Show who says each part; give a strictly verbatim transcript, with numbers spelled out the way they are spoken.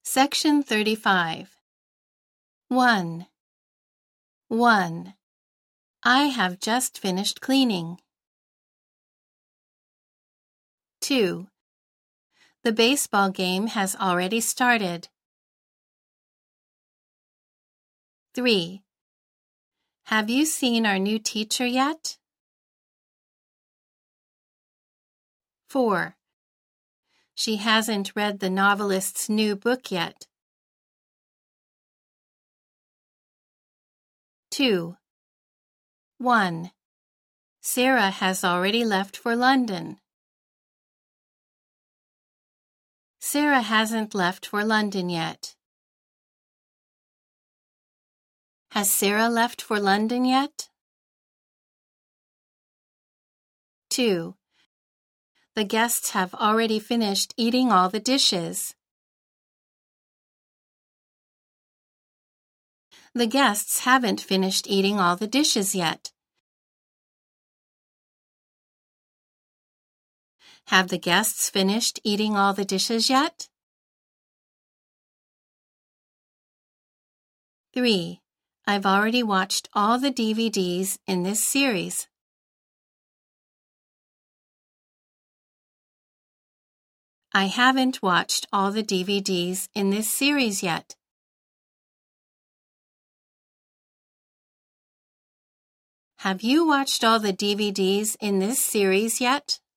Speaker 1: Section thirty-five. one. one. I have just finished cleaning. two. The baseball game has already started. three. Have you seen our new teacher yet? four. She hasn't read the novelist's new book yet. two. one. Sarah has already left for London. Sarah hasn't left for London yet. Has Sarah left for London yet? two. The guests have already finished eating all the dishes. The guests haven't finished eating all the dishes yet. Have the guests finished eating all the dishes yet? three. I've already watched all the D V Ds in this series. I haven't watched all the D V Ds in this series yet. Have you watched all the D V Ds in this series yet?